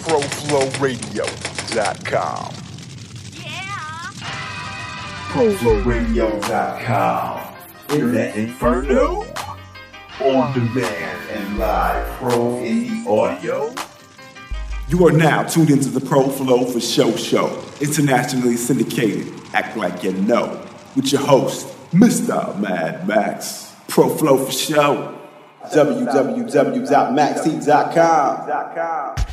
ProFlowRadio.com. ProFlowRadio.com. In the Inferno. On demand and live pro indie audio. You are now tuned into the Pro Flow for Show, internationally syndicated. Act like you know. With your host, Mr. Mad Max. Pro Flow for Show. www.maxheat.com.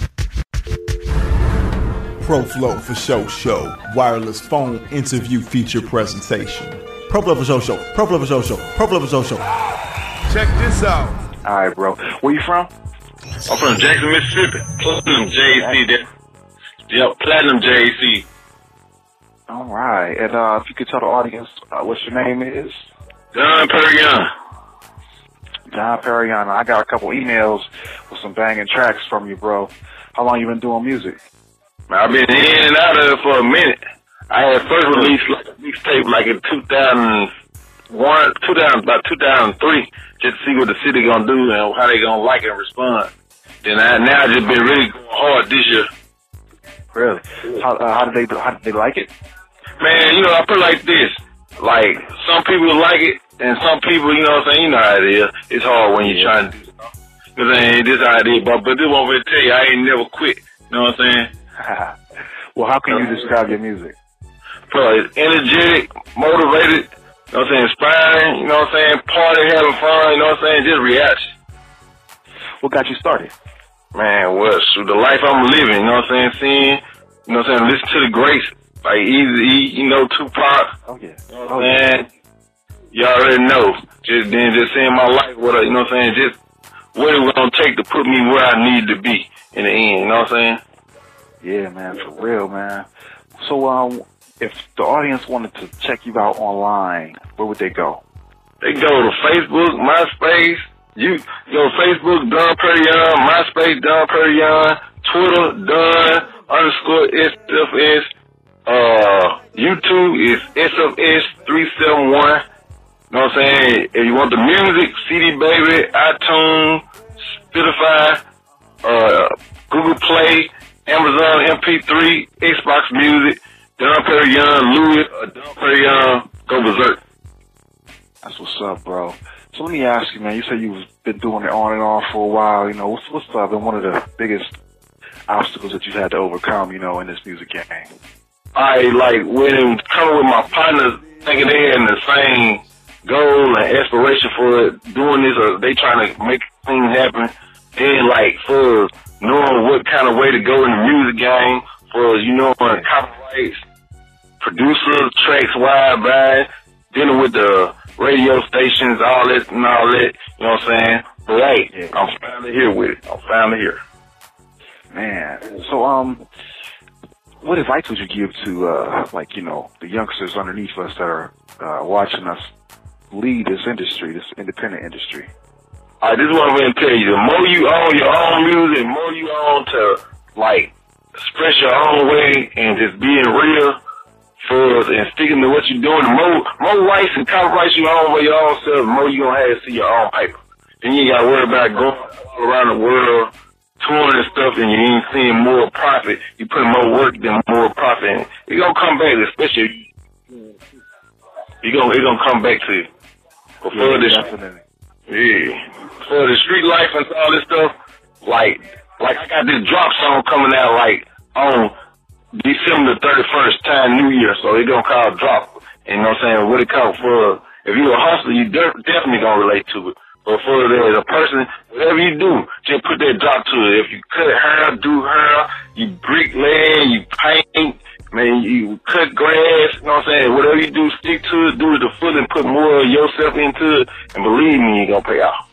Pro Flow for Show. Wireless phone interview feature presentation. Pro Flow for Show. Pro Flow for Show. Pro Flow for Show. Check this out. All right, bro. Where you from? I'm from Jackson, Mississippi. Platinum JC. Yep, Platinum JC. All right. And if you could tell the audience what your name is. Don Perignon. Don Perignon. I got a couple emails with some banging tracks from you, bro. How long you been doing music? I've been in and out of it for a minute. I had first released like a mixtape like in 2003, just to see what the city gonna do and how they gonna like it and respond. Then now just been really going hard this year. Really? How did they like it? Man, I put it like this. Like, some people like it, and some people, you know what I'm saying, you know how it is. It's hard when you're trying to do something. You know what I'm saying? This is how it is, but this one will tell you, I ain't never quit. You know what I'm saying? Well, how can you describe your music? Bro, it's energetic, motivated, you know what I'm saying, inspiring, you know what I'm saying, party, having fun, you know what I'm saying, just reaction. What got you started? Man, shoot, the life I'm living, you know what I'm saying, seeing, you know what I'm saying, listen to the greats, like Eazy-E, Tupac. Oh, yeah. You know what I'm saying? You already know. Just seeing my life, you know what I'm saying, just what it was going to take to put me where I need to be in the end, you know what I'm saying? Yeah, man, for real, man. So, if the audience wanted to check you out online, where would they go? They go to Facebook, MySpace. You go Facebook, Don Perignon, MySpace, Don Perignon, Twitter, Don_SFS. YouTube is SFS371. You know what I'm saying? If you want the music, CD Baby, iTunes, Spotify, Google Play, Amazon MP3, Xbox Music, Don Perignon, Louis, Don Perignon, go berserk. That's what's up, bro. So let me ask you, man, you said you've been doing it on and off for a while. What's been one of the biggest obstacles that you've had to overcome, in this music game? I when coming with my partners, thinking they had the same goal and aspiration for doing this, or they trying to make things happen. Then for knowing what kind of way to go in the music game, for copyrights, producers, tracks wide by, dealing with the radio stations, all that, you know what I'm saying? But hey, yeah. I'm finally here with it. I'm finally here. Man, so what advice would you give to the youngsters underneath us that are watching us lead this industry, this independent industry? All right, this is what I'm going to tell you. The more you own your own music, the more you own to express your own way and just being real and sticking to what you're doing, the more rights and copyrights you own for your own self, the more you're going to have to see your own paper. Then you ain't got to worry about going all around the world, touring and stuff, and you ain't seeing more profit. You put more work than more profit. And it's going to come back, especially it's going to come back to you. For definitely. For the street life and all this stuff, I got this drop song coming out on December 31st, time New Year, so they gonna call drop. You know what I'm saying? What it called for? If you're a hustler, you definitely gonna relate to it. But for a person, whatever you do, just put that drop to it. If you cut hair, do hair, you bricklaying, you paint, man, you cut grass, you know what I'm saying? Whatever you do, stick to it, do it to full and put more of yourself into it, and believe me, you're gonna pay off.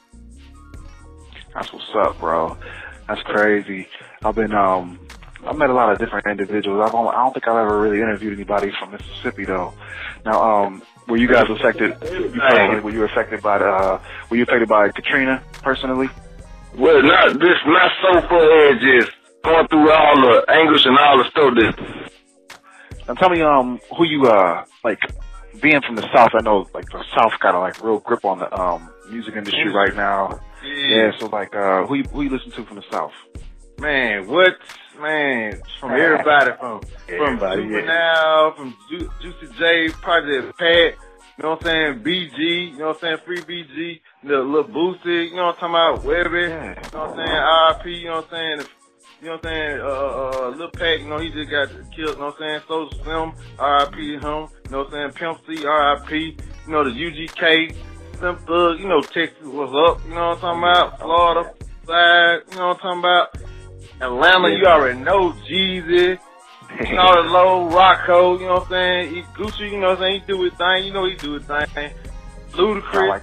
That's what's up, bro. That's crazy. I've met a lot of different individuals. I don't think I've ever really interviewed anybody from Mississippi, though. Now, were you guys affected? Were you affected by Katrina personally? Well, not so far as just going through all the anguish and all the stuff that. Now, tell me, who you being from the South. I know the South got a real grip on the music industry right now. Yeah. So who you listen to from the South? Man, from everybody, from Juvenile, from Juicy J, Project Pat, you know what I'm saying, BG, you know what I'm saying, Free BG, Lil Boosie, you know what I'm talking about, Webby, you know what I'm saying, RIP, you know what I'm saying, Lil Pac, you know, he just got killed, you know what I'm saying, Soulja Slim, RIP him, you know what I'm saying, Pimp C, RIP, you know, the UGK, Slim Thug, you know, Texas was up, you know what I'm talking about, Florida side, you know what I'm talking about, Atlanta, you already know, Jeezy, you know, the Low, Rocco, you know what I'm saying, Gucci, you know what I'm saying, he do his thing, you know he do his thing, Ludacris,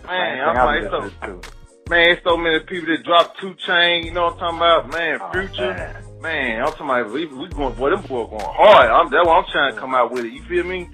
man, so many people that dropped 2 Chainz, you know what I'm talking about, man, Future, man, I'm talking about, we going, boy, them boys going hard, that's what I'm trying to come out with it, you feel me?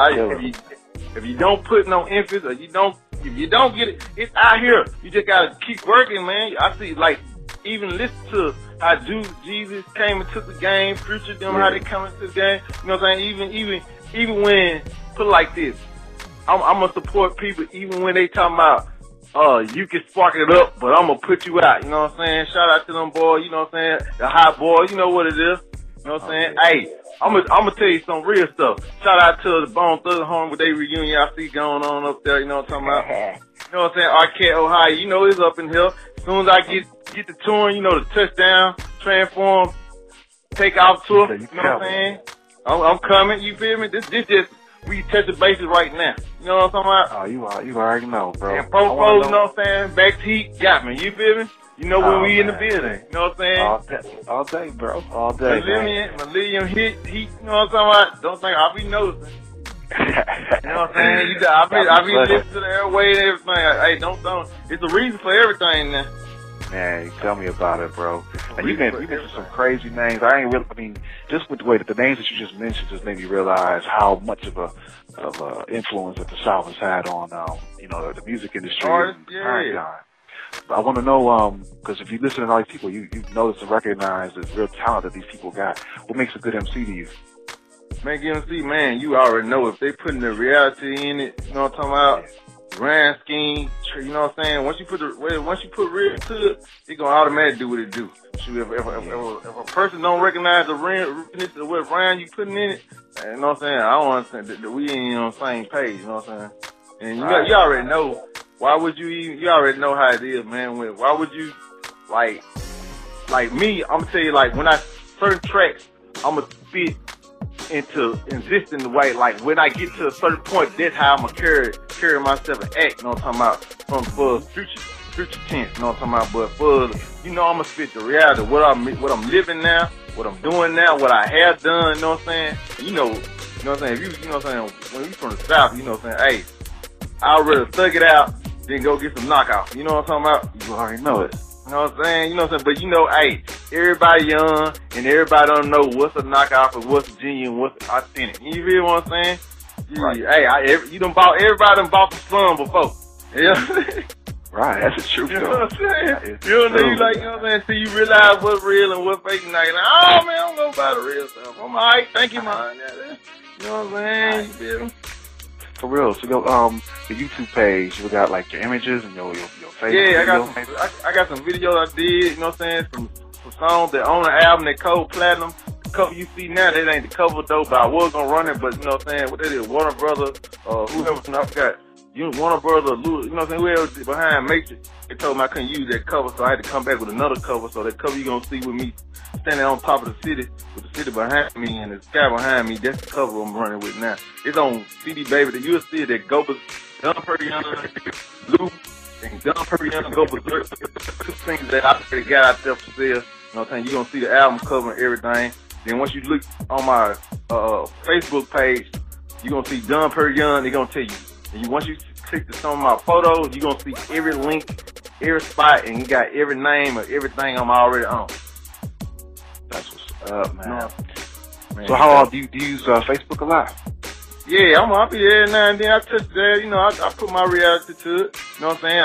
If you don't put no emphasis, or if you don't get it, it's out here, you just gotta keep working, man. I see, like, even listen to how Jesus came into the game, Future them, how they come into the game, you know what I'm saying, even when, put it like this, I'm gonna support people even when they talking about, you can spark it up, but I'm gonna put you out, you know what I'm saying? Shout out to them boys, you know what I'm saying? The hot boys, you know what it is, you know what I'm saying? Hey, I'm gonna tell you some real stuff. Shout out to the Bone Thugs home with their reunion I see going on up there, you know what I'm talking about? You know what I'm saying? Arcade, Ohio, you know it's up in here. As soon as I get the touring, you know, the touchdown, transform, take off tour, you know what I'm saying? I'm coming, you feel me? This just, we touching bases right now. You know what I'm talking about? Oh, you already know, bro. And Pro, you know what I'm saying? Back to heat, got me, you feel me? You know when we in the building, you know what I'm saying? All day, bro. All day. Millennium hit, you know what I'm talking about? Don't think I'll be noticing. You know what I'm saying? I be listening to the airway and everything. Hey, don't. It's a reason for everything now. Man, tell me about it, bro. And you mentioned some crazy names. Just with the way that the names that you just mentioned just made me realize how much of a influence that the South has had on, the music industry. But I want to know, because if you listen to all these people, you notice and recognize the real talent that these people got. What makes a good MC to you? Man, MC, man, you already know if they putting the reality in it, you know what I'm talking about? Grand scheme, you know what I'm saying? Once you put real to it, it gonna automatically do what it do. Shoot, if a person don't recognize the realness of what brand you putting in it, you know what I'm saying? I don't understand that we ain't on the same page, you know what I'm saying? And you already know. Why would you already know how it is, man. Why would you, like me, I'm gonna tell you, like, when certain tracks, I'm gonna spit into existing the way, like, when I get to a certain point, that's how I'm gonna carry myself and act, you know what I'm talking about, for future tense, you know what I'm talking about, but for, I'm gonna spit the reality, what I'm living now, what I'm doing now, what I have done, you know what I'm saying, you know what I'm saying, if you know what I'm saying, when you from the South, you know what I'm saying, hey, I'd rather thug it out then go get some knockout. You know what I'm talking about? You already know it. You know what I'm saying? You know what I'm saying? But hey, everybody young and everybody don't know what's a knockout or what's genuine, what's authentic. You feel what I'm saying? Right. Hey, everybody done bought the slum before. You know what I'm saying? Right, that's the truth. You know what I'm saying? You know what I'm saying? Till you realize what's real and what's fake. And like, oh man, I'm gonna buy the real stuff. I'm alright, thank you, man. You know what I'm saying? You feel me? For real. So the YouTube page, you got like your images and your face. Yeah, I got some videos I did, you know what I'm saying? Some songs that on the album that Cold Platinum. The cover you see now, that ain't the cover though, but I was gonna run it, but you know what I'm saying? What that is, Warner Brothers, whoever, I forgot. Warner Brothers, you know what I'm saying? Whoever behind Matrix, they told me I couldn't use that cover, so I had to come back with another cover. So that cover you gonna see with me standing on top of the city, with the city behind me and the sky behind me, that's the cover I'm running with now. It's on CD Baby, that you'll see that Go Dumb Periana, Lou, and Dumb Periana Go Berserk. Two things that I already got out there for sale. You know what I'm saying? You're gonna see the album cover and everything. Then once you look on my Facebook page, you're gonna see Dumb Periana, they're gonna tell you. And once you click to some of my photos, you're gonna see every link, every spot, and you got every name of everything I'm already on. That's what's up, man. So how do you use Facebook a lot? Yeah, I'll be there now and then. I touch that, I put my reality to it. You know what I'm saying?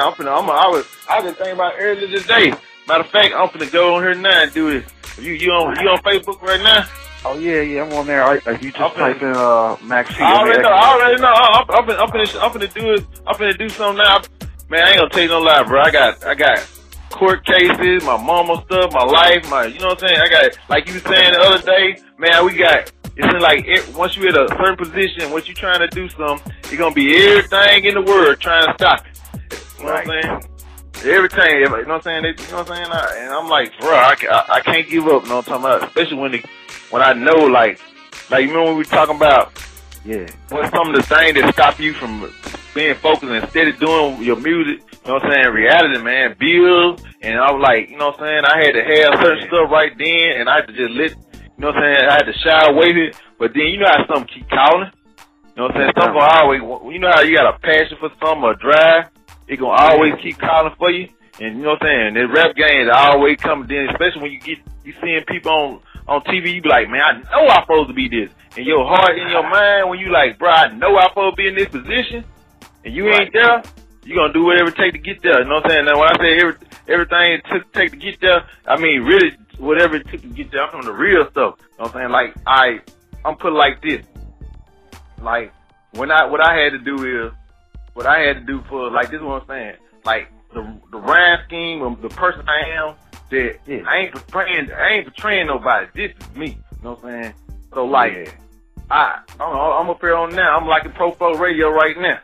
I was thinking about earlier today. Matter of fact, I'm finna go on here now and do this. You on Facebook right now? Oh yeah, I'm on there. Are you just type in Max C? I already know. I'm finna do it. I'm finna do something now. Man, I ain't gonna tell you no lie, bro. I got court cases, my mama stuff, my life, you know what I'm saying? I got, like you were saying the other day, man, it's like, once you at a certain position, once you trying to do something, it's going to be everything in the world trying to stop it. You know what I'm saying? Everything, you know what I'm saying? You know what I'm saying? And I'm like, bro, I can't give up, you know what I'm talking about? Especially when I know, like, you remember when we were talking about, what's some of the things that stop you from being focused and instead of doing your music, you know what I'm saying, reality, man, bills, and I was like, you know what I'm saying, I had to have certain stuff right then, and I had to just you know what I'm saying, I had to shy away with it, but then you know how something keep calling, you know what I'm saying, something always, you know how you got a passion for something or drive, it gonna always keep calling for you, and you know what I'm saying, the rap game is always coming in, especially when you seeing people on TV, you be like, man, I know I'm supposed to be this, and your heart and your mind, when you like, bro, I know I'm supposed to be in this position, and you ain't there, you gonna do whatever it take to get there. You know what I'm saying? Now, when I say everything it took to take to get there, I mean really whatever it took to get there. I'm from the real stuff. You know what I'm saying? Like I'm put it like this. Like what I had to do for like this is what I'm saying. Like the rhyme scheme of the person I am. That I ain't portraying nobody. This is me. You know what I'm saying? So like I'm up here on now. I'm like in Pro Flow Radio right now.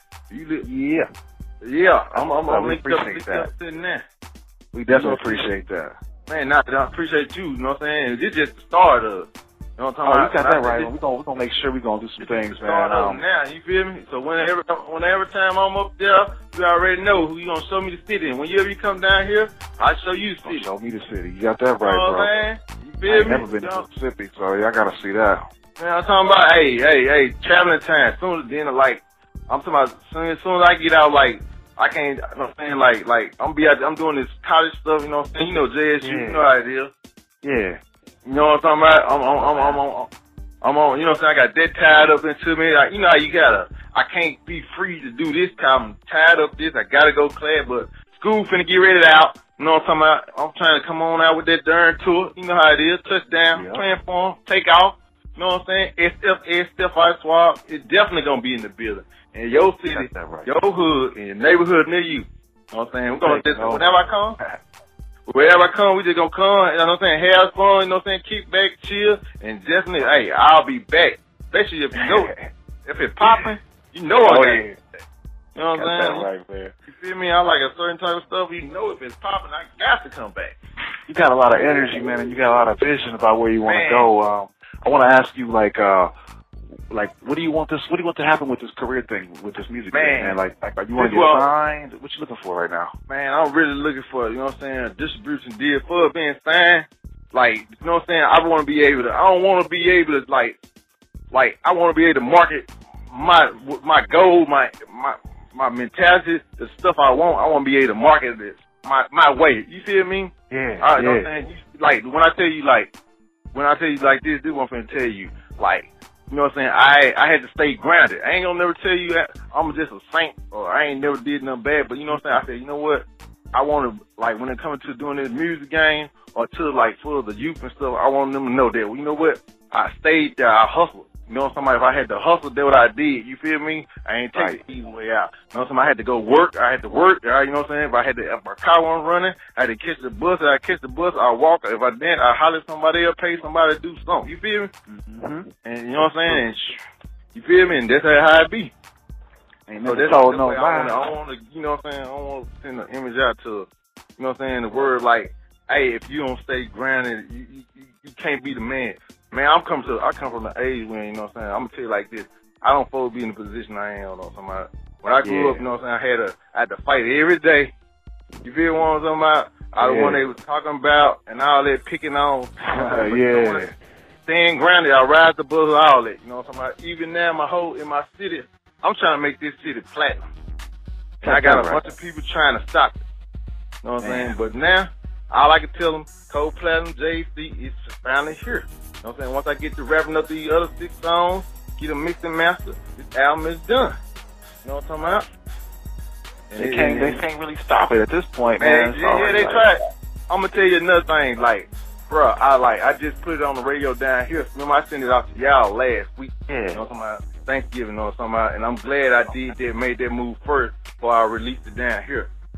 Yeah, I'm we appreciate that. We definitely appreciate that. Man, I appreciate you, you know what I'm saying? This is just the start of, you know what I'm talking about? You got that right. We're gonna make sure we're gonna do some things, man. Now, you feel me? So whenever time I'm up there, you already know who you gonna show me the city. And whenever you come down here, I'll show you the city. Show me the city. You got that right, bro. Man. You feel me? I've never been to Mississippi, so I gotta see that. Man, I'm talking about, hey, traveling time. Soon as then, like, I'm talking about, as soon as I get out, like, I can't, you know what I'm saying, like, I'm doing this college stuff, you know what I'm saying, you know JSU, you know how it is. Yeah. You know what I'm talking about? I'm on, you know what I'm saying, I got that tied up into me, like, you know how you I can't be free to do this, I'm tied up this, I gotta go class, but school finna get ready out, you know what I'm talking about? I'm trying to come on out with that darn tour, you know how it is, touchdown, playing for them, take off, you know what I'm saying, SF I swap, it's definitely gonna be in the building. In your city, your hood, in your neighborhood near you. You know what I'm saying? We're gonna just, whenever I come, we just gonna come, you know what I'm saying, have fun, you know what I'm saying, kick back, chill, and definitely, hey, I'll be back. Especially if you know if it's popping, you know I'm there. You know what I'm saying? Right there. You feel me? I like a certain type of stuff, you know if it's popping, I got to come back. You got a lot of energy, man, and you got a lot of vision about where you wanna go. I wanna ask you what do you want to happen with this career thing, with this music thing, man? Like you want to get signed? What you looking for right now? Man, I'm really looking for, you know what I'm saying, a distribution deal for being signed. Like, you know what I'm saying, I don't want to be able to market my goal, my mentality, the stuff I want to be able to market this my way. You feel me? Yeah. You know what I'm saying? Like, when I tell you like this is what I'm finna tell you. Like, you know what I'm saying? I had to stay grounded. I ain't gonna never tell you that I'm just a saint or I ain't never did nothing bad, but you know what I'm saying? I said, you know what? I want to, like, when it comes to doing this music game or to, like, for the youth and stuff, I want them to know that, well, you know what? I stayed there. I hustled. You know what I'm saying? If I had to hustle, that's what I did. You feel me? I ain't take the easy way out. You know what I'm saying? I had to go work. I had to work. You know what I'm saying? If my car wasn't running, I had to catch the bus. If I catch the bus, I walk. If I didn't, I holler at somebody else, pay somebody to do something. You feel me? Mm-hmm. And you know what I'm saying? And you feel me? And that's how it be. Ain't never told nobody. I want to, you know what I'm saying? I want to send an image out to, you know what I'm saying? The word like, hey, if you don't stay grounded, you can't be the man. Man, I come from the age when, you know what I'm saying, I'm going to tell you like this, I don't supposed to be in the position I am, you know what I'm talking about. When I grew up, you know what I'm saying, I had to fight every day. You feel what I'm talking about? I the one they was talking about and all that picking on. Staying grounded, I rise above all that, you know what I'm talking about. Even now, in my city, I'm trying to make this city platinum. And I got a bunch of people trying to stop it. You know what I'm saying? But now, all I can tell them, Cold Platinum, JC, is finally here. You know what I'm saying? Once I get to wrapping up the other 6 songs, get them mixed and mastered, this album is done. You know what I'm talking about? They can't really stop it at this point, man. Yeah, they tried. I'm gonna tell you another thing, like, bro, I just put it on the radio down here. Remember, I sent it out to y'all last week. Yeah. You know what I'm talking about? Thanksgiving, you know what I'm talking about? And I'm glad I did that, made that move first before I released it down here.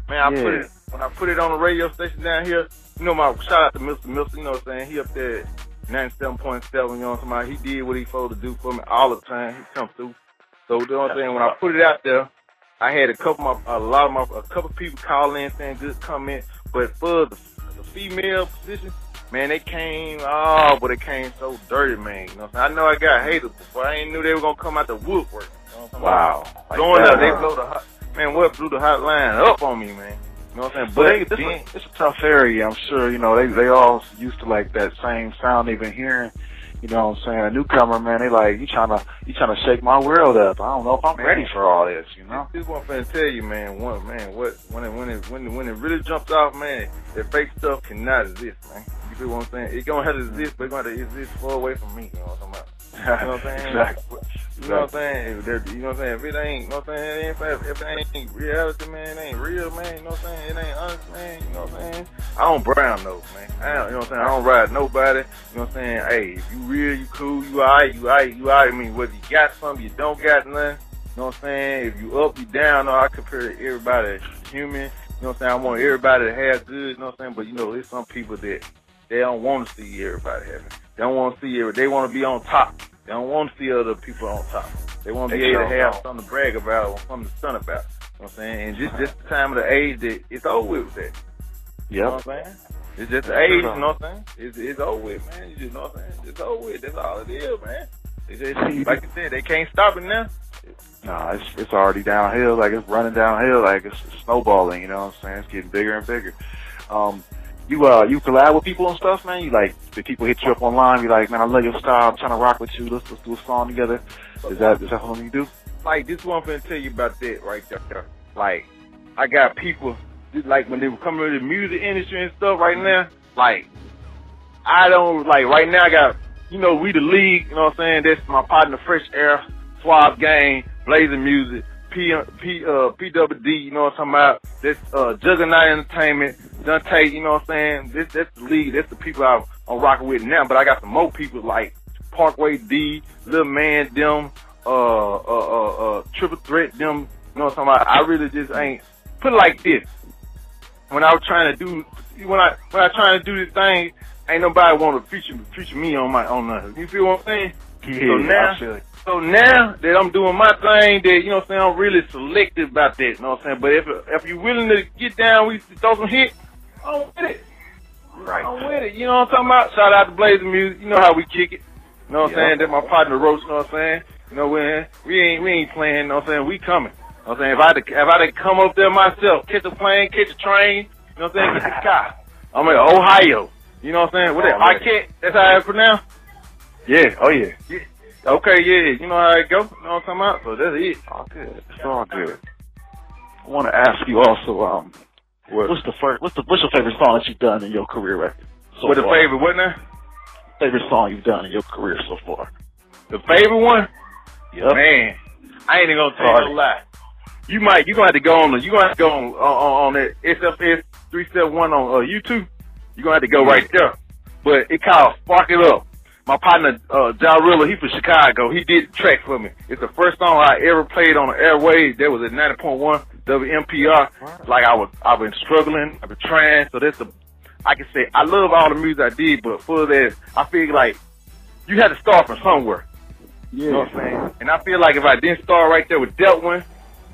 Man, when I put it on the radio station down here, you know, shout out to Mr. Milson, you know what I'm saying? He up there at 97.7, you know what I'm saying? He did what he supposed to do for me all the time. He come through. So, you know what I'm saying? When I put it out there, I had a couple people call in saying good comment, but for the female position, man, they came so dirty, man. You know what I'm saying? I know I got haters, but I ain't knew they were gonna come out the woodwork. You know what I'm Wow. Like going up, they blew what blew the hotline up on me, man. You know what I'm saying? But it's a tough area, I'm sure. You know, they all used to like that same sound they've been hearing. You know what I'm saying? A newcomer, man, they like, you trying to shake my world up. I don't know if I'm ready for all this, you know? This is what I'm finna tell you, man. When it really jumps off, man, that fake stuff cannot exist, man. You feel what I'm saying? It's gonna have to exist, but it's gonna have to exist far away from me. You know what I'm talking about? You know what I'm saying? Exactly. You know what I'm saying? You know what I'm saying? If it ain't, you know what I'm saying? If it ain't reality, man, it ain't real, man. You know what I'm saying? It ain't honest, man. You know what I'm saying? I don't brown nose, man. You know what I'm saying? I don't ride nobody. You know what I'm saying? Hey, if you real, you cool, you alright. I mean, whether you got something, you don't got nothing. You know what I'm saying? If you up, you down, I compare to everybody as human. You know what I'm saying? I want everybody to have good, you know what I'm saying? But, you know, there's some people that they don't want to see everybody having. They don't want to see everybody. They want to be on top. They don't want to see other people on top. They want to be able to have something to brag about or something to stun about. You know what I'm saying? And just the time of the age that it's over with that. You know what I'm saying? It's just the age, you know what I'm saying? It's over with, man. You just know what I'm saying? It's over with. That's all it is, man. It's just, like you said, they can't stop it now. Nah, it's already downhill. Like, it's running downhill. Like, it's snowballing, you know what I'm saying? It's getting bigger and bigger. You collab with people and stuff, man? You like, the people hit you up online, you like, man, I love your style, I'm trying to rock with you, let's do a song together. Is that something you do? Like, this is what I'm going to tell you about that right there. Like, I got people, just like when they were coming to the music industry and stuff right now, like, I don't, like, right now I got, you know, we the league, you know what I'm saying? That's my partner, Fresh Air, Swab Gang, Blazing Music, PWD, you know what I'm talking about? This Juggernaut Entertainment, Dante, you know what I'm saying? That's the league, that's the people I'm rocking with now, but I got some more people like Parkway D, Lil Man, them, Triple Threat, them, you know what I'm talking about? I really just ain't, put it like this. When I was trying to do, when I trying to do this thing, ain't nobody want to feature me on nothing. You feel what I'm saying? Yeah, So now that I'm doing my thing, that, you know what I'm saying, I'm really selective about that, you know what I'm saying? But if you're willing to get down, we throw some hits, I'm with it. Right. I'm with it. You know what I'm talking about? Shout out to Blazing Music. You know how we kick it. You know what I'm saying? That's my partner Roach, you know what I'm saying? You know, we ain't playing, you know what I'm saying? We coming. You know what I'm saying? If I had to come up there myself, catch a plane, catch a train, you know what I'm saying? Get the car. I'm in Ohio. You know what I'm saying? What that? I that's how it's pronounced? Yeah. Oh, yeah. Okay, yeah. You know how it go? You know what I'm talking about? So that's it. All good. It's all good. I want to ask you also, what's your favorite song that you've done in your career record? What the favorite what now? Favorite song you've done in your career so far? The favorite one? Yep. Man, I ain't even gonna tell you no lie. You gonna have to go on that SFS 371 on YouTube. You gonna have to go right there. But it called Spark It Up. My partner, Jarilla, he from Chicago. He did the track for me. It's the first song I ever played on the airwaves. That was at 90.1 WMPR. Like I've been struggling. I've been trying. So I can say I love all the music I did, but for that, I feel like you had to start from somewhere. Yeah. You know what I'm saying? And I feel like if I didn't start right there with that one,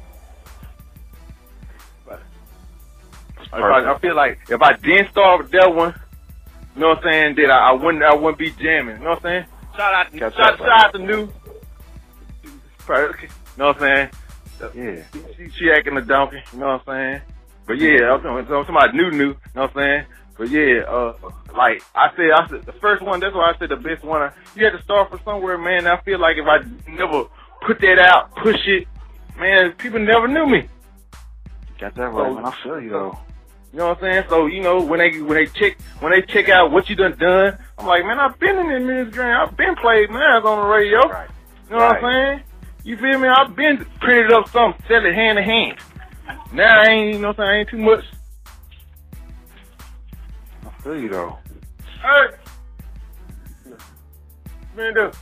I feel like if I didn't start with that one, you know what I'm saying, that I wouldn't be jamming. You know what I'm saying? Shout out to New. You know what I'm saying? Yeah. She acting a donkey. You know what I'm saying? But yeah, I'm talking about new. You know what I'm saying? But yeah, like I said, the first one, that's why I said the best one. You had to start from somewhere, man. I feel like if I never put that out, push it, man, people never knew me. Got that right, man. I feel you though. You know what I'm saying? So, you know, when they check out what you done, I'm like, man, I've been in the music game. I've been played man on the radio. Right. You know what I'm saying? You feel me? I've been printed up something, sell it hand to hand. Now I ain't, you know what I'm saying? I ain't too much. I feel you though. Hey. Man, do.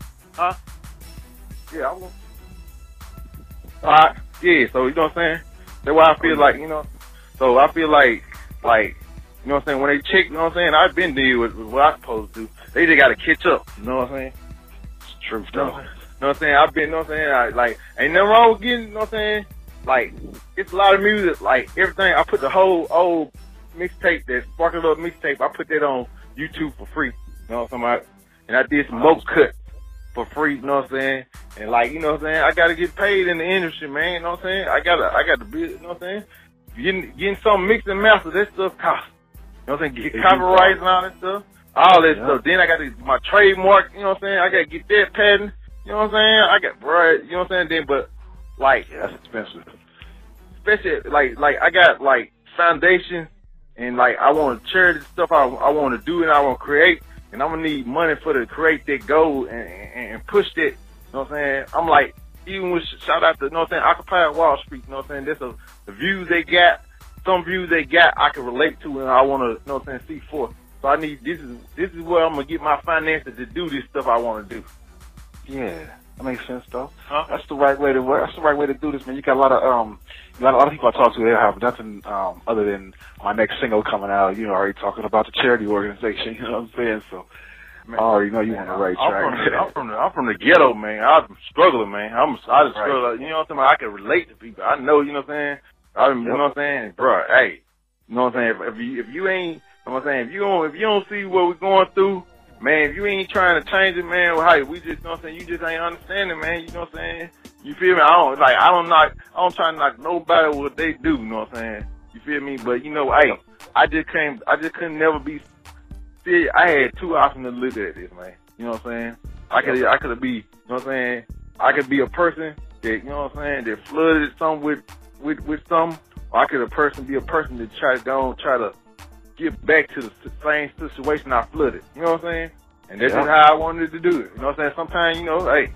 Huh? Yeah, I will. Alright. Yeah, so you know what I'm saying? That's why I feel like, you know. So I feel like, you know what I'm saying, when they check, you know what I'm saying, I've been there with what I'm supposed to do. They just got to catch up, you know what I'm saying? It's true, though. You know what I'm saying? I've been, you know what I'm saying, ain't nothing wrong with getting, you know what I'm saying? Like, it's a lot of music, like, everything. I put the whole old mixtape, that Sparkle Up mixtape, I put that on YouTube for free, you know what I'm talking about? And I did some more cuts for free, you know what I'm saying? And like, you know what I'm saying, I gotta get paid in the industry, man, you know what I'm saying? I got to be, you know what I'm saying? Getting something mixed and mastered, that stuff costs. You know what I'm saying? Get copyrights and all that stuff. All that stuff. Then I got my trademark, you know what I'm saying? I gotta get that patent, you know what I'm saying? You know what I'm saying? Then, but like, that's expensive. Especially like I got like foundation and like I want to charity stuff I want to do and I want to create, and I'm gonna need money to create that goal and push that. You know what I'm saying? I'm like, even with shout out to, you know what I'm saying, Occupy Wall Street. You know what I'm saying? That's the views they got. Some views they got I can relate to and I want to, you know what I'm saying, see forth. So I need this is where I'm gonna get my finances to do this stuff I want to do. Yeah, that makes sense though. Huh? That's the right way to work. That's the right way to do this, man. You got a lot of people I talk to. They have nothing other than my next single coming out. You know, already talking about the charity organization. You know what I'm saying? So man, I already know you on the right track. I'm from the ghetto, man. I'm struggling, man. I just struggle. You know what I'm saying? I can relate to people. I know. You know what I'm saying? You know what I'm saying, bro? Hey, you know what I'm saying? If you ain't, you know what I'm saying? If you don't see what we're going through, man, if you ain't trying to change it, man, well, hey, we just, you know what I'm saying? You just ain't understanding, man. You know what I'm saying? You feel me? I don't try to knock nobody what they do. You know what I'm saying? You feel me? But you know, hey, I just couldn't never be. See, I had two options to look at this, man. You know what I'm saying? I could be, you know what I'm saying? I could be a person that, you know what I'm saying, that flooded something with something, or I could be a person that try to get back to the same situation I flooded. You know what I'm saying? And that's just how I wanted to do it. You know what I'm saying? Sometimes, you know, hey,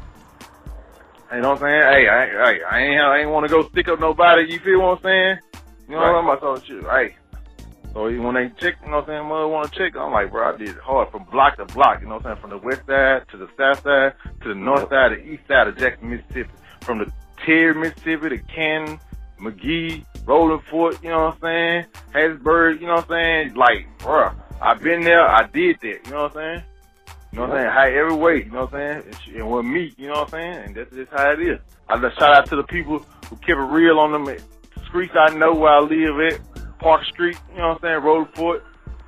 you know what I'm saying? Hey, I ain't want to go stick up nobody. You feel what I'm saying? You know what I'm saying? Hey. So when they check, you know what I'm saying, mother want to check, I'm like, bro, I did it hard from block to block, you know what I'm saying, from the west side to the south side to the north side to the east side of Jackson, Mississippi, from the Terry, Mississippi to Canton, McGee, Rolling Fort, you know what I'm saying, Hattiesburg, you know what I'm saying, like, bro, I've been there, I did that, you know what I'm saying, you know what I'm saying, hey, every way, you know what I'm saying, and with me, you know what I'm saying, and that's just how it is. I just shout out to the people who kept it real on them streets I know where I live at. Park Street, you know what I'm saying, Rolling Fort.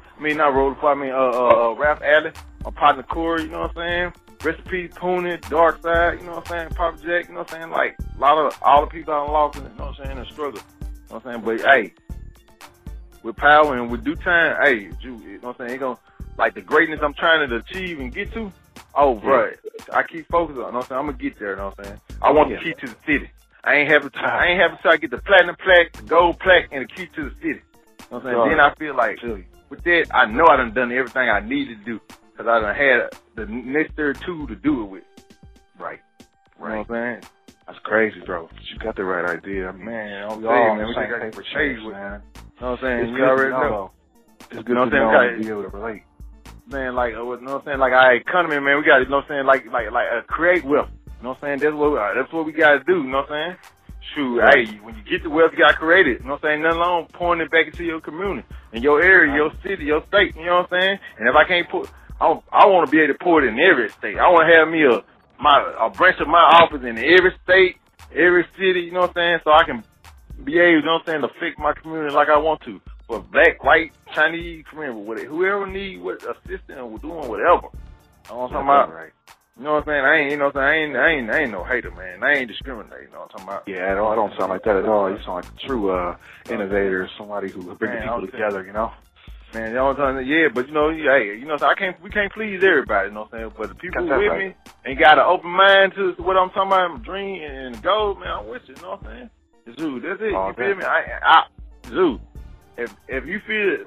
Ralph Alley, my partner Corey, you know what I'm saying, Recipe, Poonie, Dark Side, you know what I'm saying, Papa Jack, you know what I'm saying, like, all the people I lost in it, you know what I'm saying, and struggle, you know what I'm saying, but hey, with power and with due time, hey, you know what I'm saying, ain't gonna, like, the greatness I'm trying to achieve and get to, bro, I keep focusing on, you know what I'm saying, I'm gonna get there, you know what I'm saying, I want the key to the city. I ain't having to get the platinum plaque, the gold plaque, and the key to the city. You know what I'm saying? Then I feel like, with that, I know I done everything I need to do, because I done had the necessary tool to do it with. Right. You know what I'm saying? That's crazy, bro. You got the right idea. I mean, man, we all man. We got paper chase, man. Man. You know what I'm saying? It's you already know. It's good to know and be able to relate. Man, like, you know what I'm saying? Like, our economy, man, we got, you know what I'm saying? Like, create wealth. You know what I'm saying? That's what we got to do. You know what I'm saying? Shoot, hey, when you get the wealth, you got to create it. You know what I'm saying? Nothing long pouring it back into your community, in your area, your city, your state. You know what I'm saying? And if I can't I want to be able to pour it in every state. I want to have me a branch of my office in every state, every city. You know what I'm saying? So I can be able, you know what I'm saying, to fix my community like I want to. For black, white, Chinese, Korean, whoever need assistance or doing whatever. You know what I'm talking about? Right. You know what I'm saying? I ain't no hater, man. I ain't discriminating. You know what I'm talking about? Yeah, I don't sound like that at all. You sound like a true innovator, somebody who brings people together, you know? Man, you know what I'm saying? Yeah, but you know, hey, you know, we can't please everybody, you know what I'm saying? But the people with me and got an open mind to what I'm talking about, dream and goal, man, I'm with you, you know what I'm saying? Zoo, that's it. You feel me? Zoo, if you feel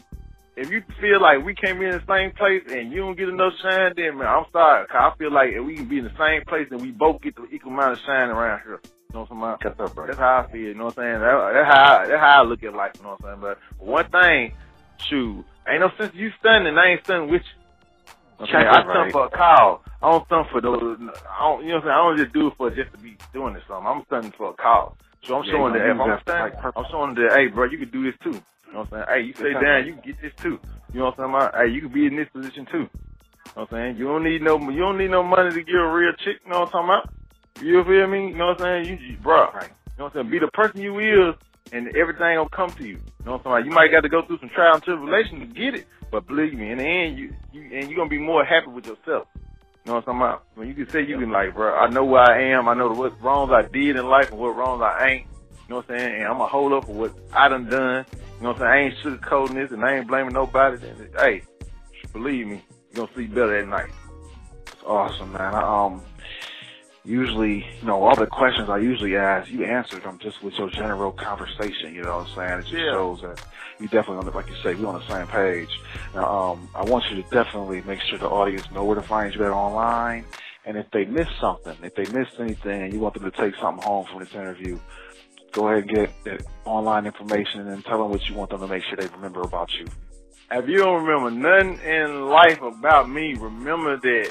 like we can't be in the same place and you don't get enough shine, then man, I'm sorry. Cause I feel like if we can be in the same place and we both get the equal amount of shine around here. You know what I'm saying? That's how I feel, you know what I'm saying? That's how I look at life, you know what I'm saying? But one thing, shoot, ain't no sense you stunning, I ain't stunning with you. Okay, I stunt for a call. I don't stunt for those, you know what I'm saying? I don't just do it for just to be doing it something. I'm stunning for a call. So I'm showing that if I'm showing that, hey, bro, you can do this too. You know what I'm saying? Hey, you stay down, you can get this too. You know what I'm saying? Hey, you can be in this position too. You know what I'm saying? You don't need no money to get a real chick. You know what I'm talking about? You feel me? You know what I'm saying? You bro, right. You know what I'm saying? Be the person you is, and everything will come to you. You know what I'm talking about? You might got to go through some trial and tribulation to get it, but believe me, in the end, you're gonna be more happy with yourself. You know what I'm talking about? When you can say you can like, bro, I know where I am, I know what wrongs I did in life and what wrongs I ain't. You know what I'm saying? And I'm going to hold up for what I done. You know what I'm saying? I ain't sugarcoating this and I ain't blaming nobody. Hey, believe me, you're going to sleep better at night. That's awesome, man. Usually, you know, all the questions I usually ask, you answered them just with your general conversation, you know what I'm saying? It just shows that you definitely, like you say, we're on the same page. Now, I want you to definitely make sure the audience know where to find you at online. And if they miss something, if they missed anything, and you want them to take something home from this interview, go ahead and get that online information and tell them what you want them to make sure they remember about you. If you don't remember nothing in life about me, remember that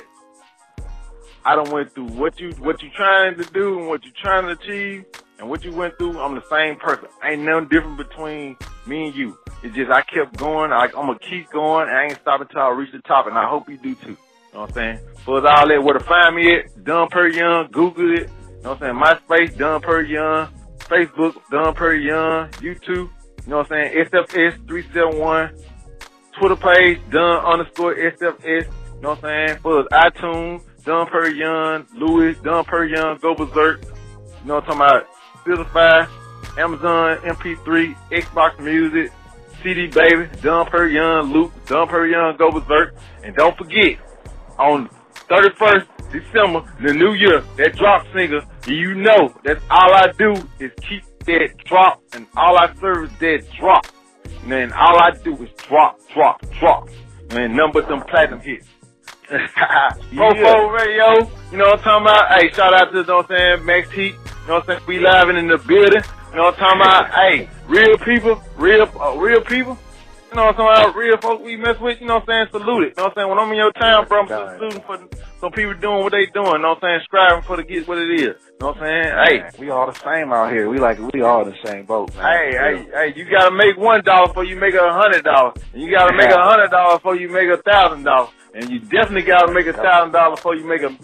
I done went through what you trying to do and what you trying to achieve and what you went through. I'm the same person. Ain't nothing different between me and you. It's just I kept going. I'm going to keep going. I ain't stopping until I reach the top, and I hope you do too. You know what I'm saying? For us all that, where to find me at, Don Perry Young, Google it. You know what I'm saying? MySpace, Don Perry Young. Facebook, Don Perry Young. YouTube, you know what I'm saying? SFS371. Twitter page, Don_SFS. You know what I'm saying? For us, iTunes, Don Perry Young, Louis, Don Perry Young, Go Berserk. You know what I'm talking about? Spotify, Amazon, MP3, Xbox Music, CD Baby, Don Perry Young, Luke, Don Perry Young, Go Berserk. And don't forget, on 31st December, the new year, that drop single, you know, that's all I do is keep that drop, and all I serve is that drop. And then all I do is drop. And nothing but them platinum hits. Profo Radio, you know what I'm talking about? Hey, shout out to, you know what I'm saying, Max Heat, you know what I'm saying, we live in the building, you know what I'm talking about? Hey, real people, real people. You know what I'm talking about? Real folks we mess with, you know what I'm saying? Salute it. You know what I'm saying? When I'm in your town, bro, I'm saluting for some people doing what they doing. You know what I'm saying? Striving for to get what it is. You know what I'm saying? Hey. We all the same out here. We all in the same boat, man. Hey, you gotta make $1 before you make $100. And you gotta make $100 before you make $1,000. And you definitely gotta make $1,000 before you make $100,000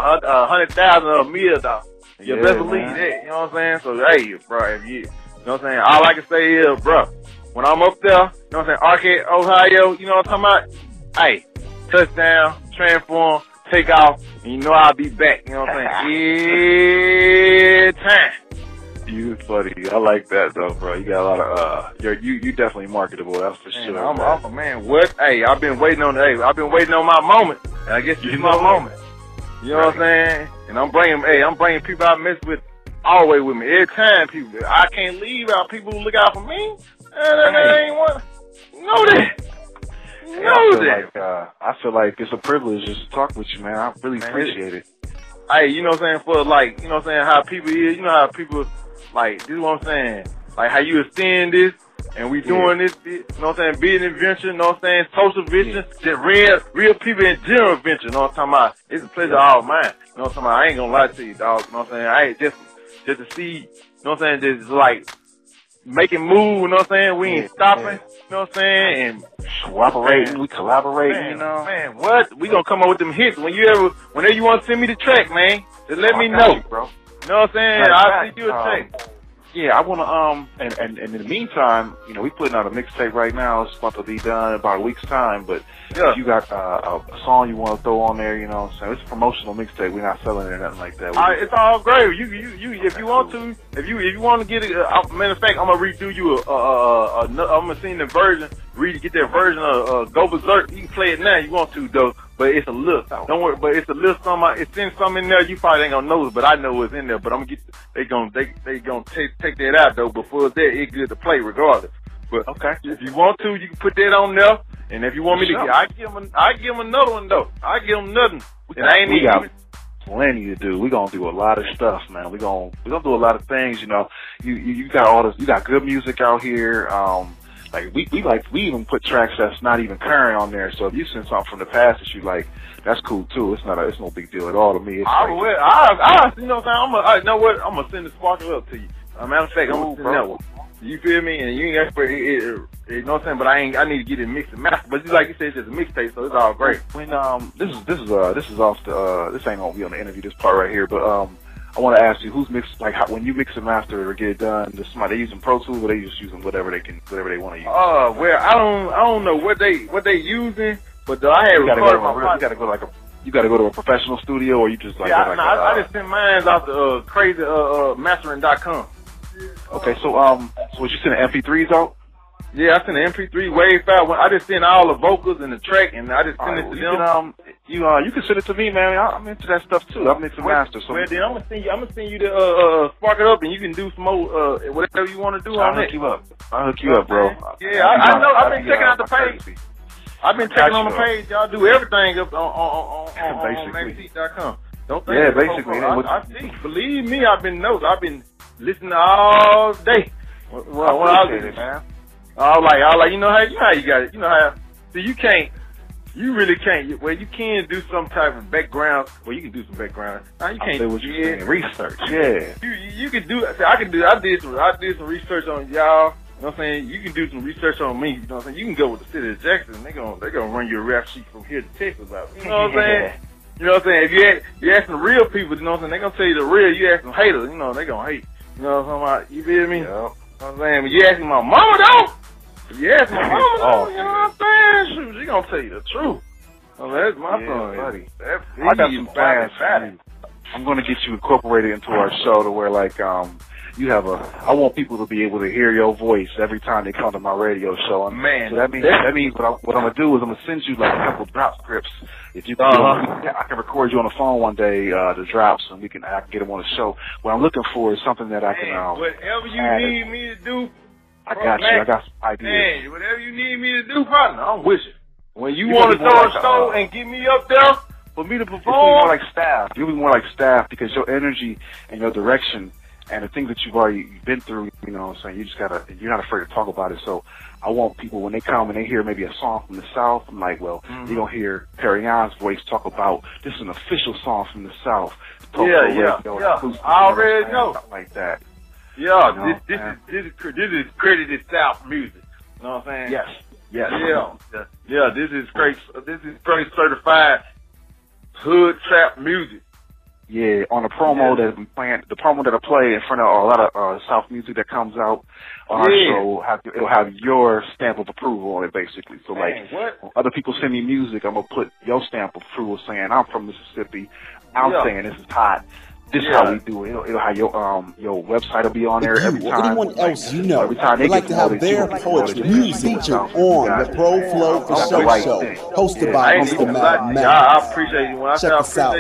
or $1 million. You best believe that. You know what I'm saying? So, hey, bro, if you know what I'm saying? All I can say is, bro, when I'm up there, you know what I'm saying, Arcade, Ohio, you know what I'm talking about? Hey, touchdown, transform, take off, and you know I'll be back, you know what I'm saying? Every time. You funny. I like that though, bro. You got a lot of you definitely marketable, that's for sure. I'm a man. What? Hey, I've been waiting on my moment. And I guess it's my moment. You know what I'm saying? And I'm bringing people I mess with always with me. Every time people, I can't leave out people who look out for me. I ain't want know that. I feel like it's a privilege just to talk with you, man. I really appreciate it. Hey, you know what I'm saying? For like, you know what I'm saying, how people is, you know how people, like, this is what I'm saying. Like how you extend this, and we doing this, you know what I'm saying, being adventure, you know what I'm saying, social venture, just real people in general venture, you know what I'm talking about. It's a pleasure all mine. You know what I'm talking about. I ain't gonna lie to you, dog. You know what I'm saying? I ain't just to see, you know what I'm saying, just like, making moves, you know what I'm saying? We ain't stopping, you know what I'm saying? And cooperating, we collaborating, man, you know? Man, what? We gonna come up with them hits. Whenever you want to send me the track, man, just let me know. Bro. You know what I'm saying? I'll send you a track. Yeah, I want to, and in the meantime, you know, we putting out a mixtape right now. It's about to be done in about a week's time, but if you got a song you want to throw on there, you know what I'm saying? It's a promotional mixtape. We're not selling it or nothing like that. It's all great. You, if you want to, if you want to get it, matter of fact, I'm going to redo you I'm going to send the version, get that version of Go Berserk. You can play it now if you want to, though. But it's a look. Don't worry. But it's a little something. It's in something in there. You probably ain't gonna know it, but I know it's in there. But I'm gonna get. They gonna take that out though. Before that, it's good to play regardless. But okay, if you want to, you can put that on there. And if you want me to, I give them another one though. I give them nothing. We got plenty to do. We gonna do a lot of stuff, man. We gonna do a lot of things. You know, you got all this. You got good music out here. Like we even put tracks that's not even current on there. So if you send something from the past that you like, that's cool too. It's no big deal at all to me. You know what I'm saying? I'm gonna send the Sparkle up to you. You know matter of fact, I'm gonna send that one. You feel me? And you ain't got you know what I'm saying? But I need to get it mixed and mastered. But just like you said, it's just a mixtape, so it's all great. When this is off the this ain't gonna be on the interview, this part right here, but I want to ask you, who's mixed, like, when you mix and master it or get it done, does somebody, they using Pro Tools or they just using whatever they want to use? Well, I don't know what they using, but I had recorded my you gotta go to a professional studio, or you just like, I just sent mine off the crazy mastering.com. Okay, so was you sending MP3s out? Yeah, I sent an MP3 wave file. I just sent all the vocals and the track, and I just sent it to them. You can send it to me, man. I'm into that stuff too. I'm mixing master. So well, then I'm gonna send you the Spark It Up, and you can do some more whatever you want to do on it. I'll hook you up, bro. Yeah, I know. I've been checking out the page. I've been checking on the page. Y'all do everything up on MaxHeat.com. Don't think basically. I see. Believe me, I've been listening all day. Well, I was it, man. I was like, you know how you got it. You know how. See, you really can't. Well, you can do some type of background. Well, you can do some background. Now you can't. What you're saying. Research. Yeah. You can do. I did some research on y'all. You know what I'm saying? You can do some research on me. You know what I'm saying? You can go with the city of Jackson. They're gonna run your rap sheet from here to Texas out. You know what I'm saying? You know what I'm saying? If you ask some real people, you know what I'm saying? They're gonna tell you the real. You ask some haters, you know, they're gonna hate. You know what I'm talking about? You feel me? Yeah. You know what I'm saying? But you ask my mama though. If you ask my mama though, you know what I'm saying? Shoot, she gonna tell you the truth. Oh, that's my son, buddy. I got some plans for you. I'm gonna get you incorporated into our show to where like you have I want people to be able to hear your voice every time they come to my radio show. Man, so that means what I'm gonna do is I'm gonna send you like a couple drop scripts. If you, I can record you on the phone one day, the drops, and I can get them on the show. What I'm looking for is something that I can. Whatever you need me to do, I got you. I got some ideas. Man, whatever you need me to do, partner, I'm with you. When you want to throw a show and get me up there for me to perform, you'll be more like staff. You'll be more like staff because your energy and your direction and the things that you've been through, you know what I'm saying, you're not afraid to talk about it. So I want people, when they come and they hear maybe a song from the South, I'm like, well, you're going to hear Perry Ann's voice talk about, this is an official song from the South. Yeah. I already know. Something like that. Yeah, you know, this is credited South music. You know what I'm saying? Yes. Yeah, this is great certified hood trap music. Yeah, on the promo that we playing, the promo that I play in front of a lot of South music that comes out on our show, it'll have your stamp of approval on it, basically. So, when other people send me music, I'm gonna put your stamp of approval, saying I'm from Mississippi. I'm saying this is hot. This is how we do it. It'll have your website will be on there every time. Anyone else you know would like to have their poetry music featured on the Pro Flow for Show, hosted by Mr. Mad Max. I appreciate you. When I check us out,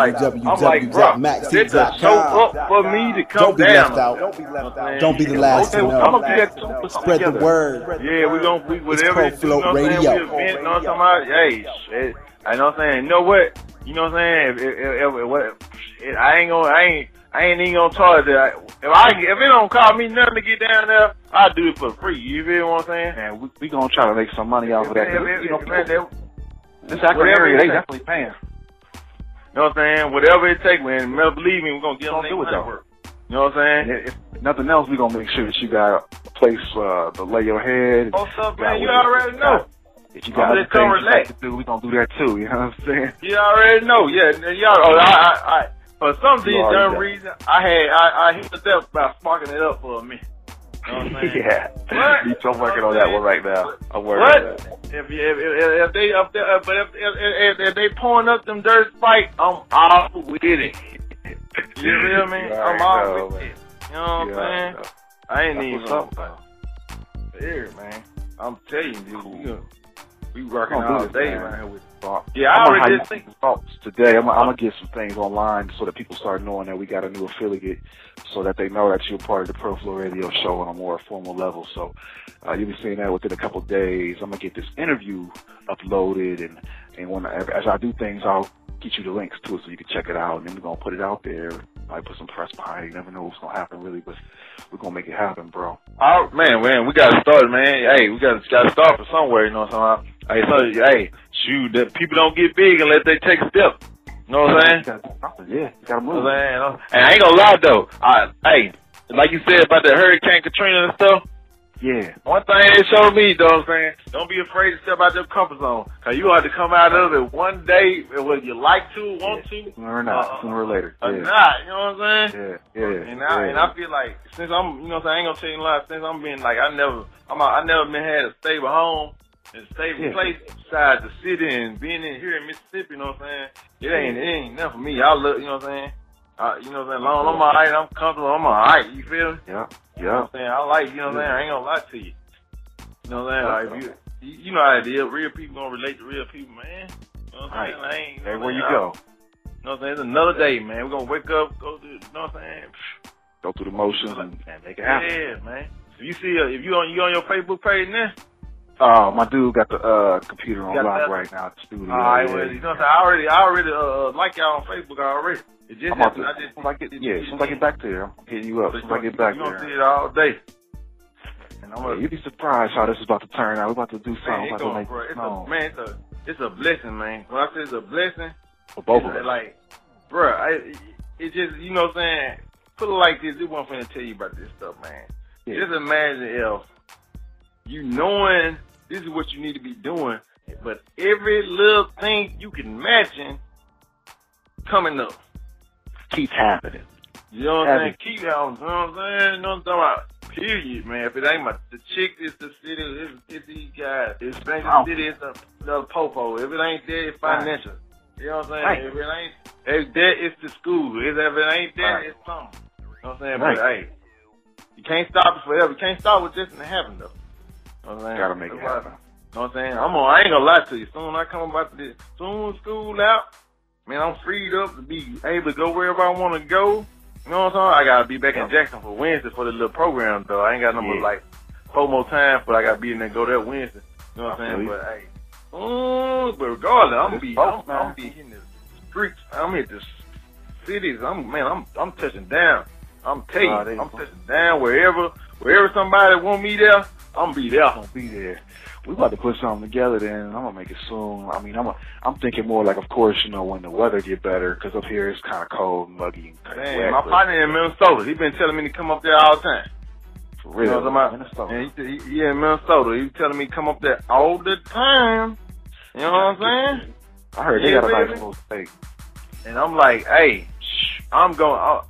www.maxheat.com. Show up for me to come down. Don't be left out. Don't be the last to know. Spread the word. Yeah, it's Pro Flow Radio. You know what I'm talking about? Hey, shit. I know what I'm saying. You know what? You know what I'm saying? I ain't even gonna charge it. If it don't cost me nothing to get down there, I'll do it for free. You feel what I'm saying? And we gonna try to make some money off of that. This Akron area, they definitely paying. You know what I'm saying? Whatever it takes, man. Believe me, we're gonna get them to work. You know what I'm saying? If nothing else, we gonna make sure that you got a place to lay your head. What's up, man? You already know. If you got other things you like to do, we gonna do that too. You know what I'm saying? You already know. Yeah, y'all. For some dumb reason, I hit the up by sparking it up for a minute. You know what I'm saying? Yeah. I'm working on that one right now. I'm working on that. If they pouring up them dirt spikes, I'm all with it. You feel me? I'm all with it. You know what I'm saying? I ain't even here, man. I'm telling you, we working all day around here with thoughts. Yeah, I already just think thoughts today. I'm gonna get some things online so that people start knowing that we got a new affiliate, so that they know that you're part of the Pro Flow Radio Show on a more formal level. So you'll be seeing that within a couple of days. I'm gonna get this interview uploaded, and as I do things, I'll get you the links to it so you can check it out, and then we're gonna put it out there. Might put some press behind it. You never know what's gonna happen, really, but we're gonna make it happen, bro. Oh man, we gotta start, man. Hey, we gotta start from somewhere. You know what I'm saying? Shoot, that people don't get big unless they take a step. You know what I'm saying? Yeah, you gotta move. And I ain't gonna lie though. like you said about the Hurricane Katrina and stuff. Yeah. One thing they showed me, though, I'm saying, don't be afraid to step out your comfort zone. Cause you have to come out of it one day, whether you like to, want to. Sooner or not, sooner or later. Or not, you know what I'm saying? Yeah. And I feel like, since I'm, you know what I'm saying, I ain't gonna tell you a lot, since I'm being like, I never been had a stable home and stable place besides the city and being in here in Mississippi, you know what I'm saying? It ain't nothing for me. I look, you know what I'm saying? You know what I'm saying? Long I'm alright, I'm comfortable, I'm alright, you feel me? Yeah. You know what I'm saying? I like, you know what I'm saying? I ain't gonna lie to you. You know what I'm saying? Like, you know how it is. Real people gonna relate to real people, man. You know what I'm saying? Everywhere you go. You know what I'm saying? It's another day, man. We're gonna wake up, go through, you know what I'm saying? Go through the motions and make it happen. Yeah, man. If you see, if you on your Facebook page now? My dude got the computer on lock right now at the studio. Alright, well, you know what I'm saying? I already like y'all on Facebook already. It just happened. As soon as I get back there, I'm hitting you up. As soon as I get back there. You're gonna see it all day. You'd be surprised how this is about to turn out. We're about to do something. It's a blessing, man. When I say it's a blessing, for both of us. Like, bruh, it just, you know what I'm saying? Put it like this. It wasn't finna tell you about this stuff, man. Yeah. Just imagine if you knowing this is what you need to be doing, but every little thing you can imagine coming up keeps happening. You know what I'm saying? Keep happening. You know what I'm saying? You know what I'm talking about? Period, man. If it ain't the chick, it's the city, it's these guys. If it ain't the city, it's the popo. If it ain't there, it's financial. You know what I'm saying? Right. If it ain't, if that, it's the school. If it ain't there, it's something. You know what I'm saying? Right. But hey, you can't stop it forever. You can't stop with this and it happen though. You know what I'm saying? Gotta make it happen. You know what I'm saying? I ain't gonna lie to you. Soon I come about this, soon school out, man, I'm freed up to be able to go wherever I want to go. You know what I'm saying? I gotta be back in Jackson for Wednesday for the little program though. I ain't got no more like 4 more times, but I gotta be in there go there Wednesday. You know what I'm saying? But hey, but regardless, I'm gonna be in the streets. I'm in the cities. I'm touching down. I'm telling you, I'm touching down wherever somebody want me there. I'm gonna be there. We about to put something together then. I'm gonna make it soon. I mean, I'm thinking more like, of course, you know, when the weather get better, because up here it's kind of cold, muggy, and wet. My partner in Minnesota, he been telling me to come up there all the time. For real, you know what Minnesota. He in Minnesota. He telling me to come up there all the time. You know what I'm saying? I heard they got a nice little steak. And I'm like, hey, I'm gonna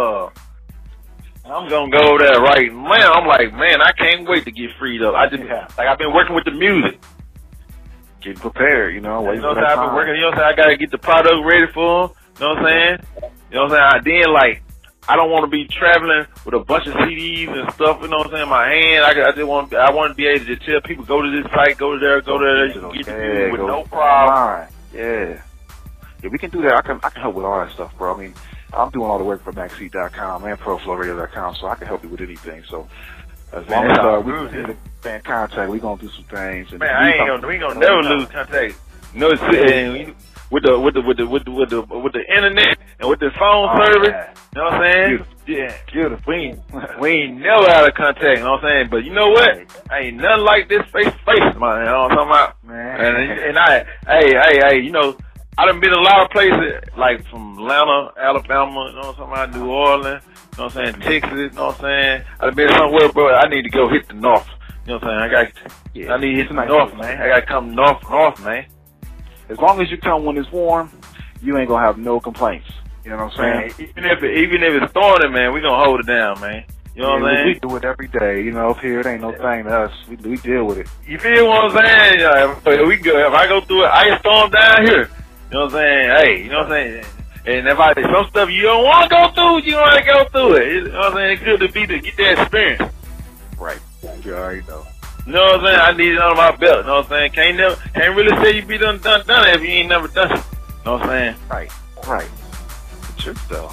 go over there right now. I'm like, man, I can't wait to get freed up. I've been working with the music. Getting prepared, you know. You know what I've been working, you know what I'm saying? I gotta get the product ready for them. You know what I'm saying? You know what I'm saying? Then like, I don't want to be traveling with a bunch of CDs and stuff, you know what I'm saying, in my hand. I want to be able to tell people, go to this site, go there, you can get the music with no problem. Yeah, we can do that. I can help with all that stuff, bro. I mean, I'm doing all the work for Maxseed.com and ProFlowRadio.com, so I can help you with anything. So as long as we can stay in contact, we gonna do some things. And man, we gonna never lose contact. You know, with the internet and with the phone service. Man. You know what I'm saying? Beautiful. We ain't never out of contact. You know what I'm saying? But you know what? Ain't nothing like this face to face, man. You know what I'm talking about? Man. And you know, I done been a lot of places, like from Atlanta, Alabama, you know what I'm talking about, New Orleans, you know what I'm saying, Texas, you know what I'm saying. I done been somewhere, bro, I need to go hit the north. You know what I'm saying? I need to hit the north, man. I gotta come north, man. As long as you come when it's warm, you ain't gonna have no complaints. You know what I'm saying? Even if it's storming, man, we gonna hold it down, man. You know what I'm saying? We do it every day. You know, up here, it ain't no thing to us. We deal with it. You feel what I'm saying? If I go through an ice storm down here, you know what I'm saying? Hey, you know what I'm saying? And if some stuff you don't want to go through, you want to go through it. You know what I'm saying? It's good to get that experience. Right. You already know. You know what I'm saying? I need it on my belt. You know what I'm saying? Can't really say you be done it if you ain't never done it. You know what I'm saying? Right. The truth, though.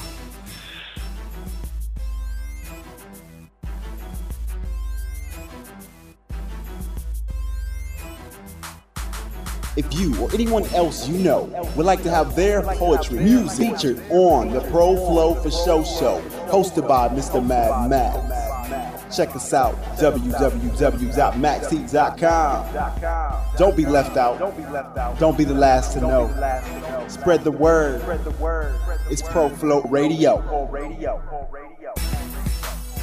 If you or anyone else you know would like to have their poetry music featured on the Pro Flow for Show show, hosted by Mr. Mad Max, check us out, www.maxseed.com. Don't be left out. Don't be the last to know. Spread the word. It's Pro Flow Radio.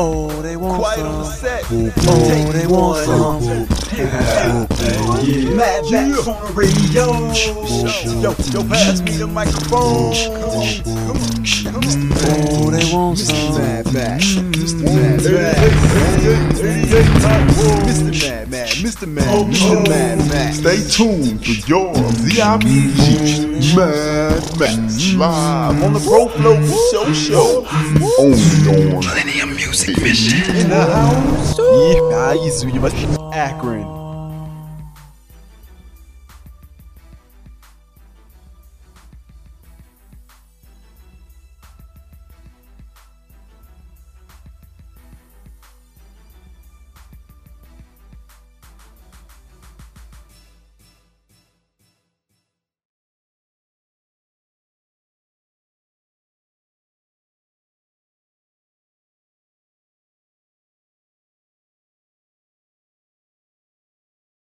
Oh, they want Quiet some. on the set. Oh, they want some. Mad Max on the radio. Yo, pass me the microphone. Oh, they want some. Mad Max. Mr. Mad Max. Mr. Mad Max. Stay tuned for your ZIPG Mad Max live On the Pro Flow Show. only on Millennium Music Mission. In the house. Yeah, I used to be Akron.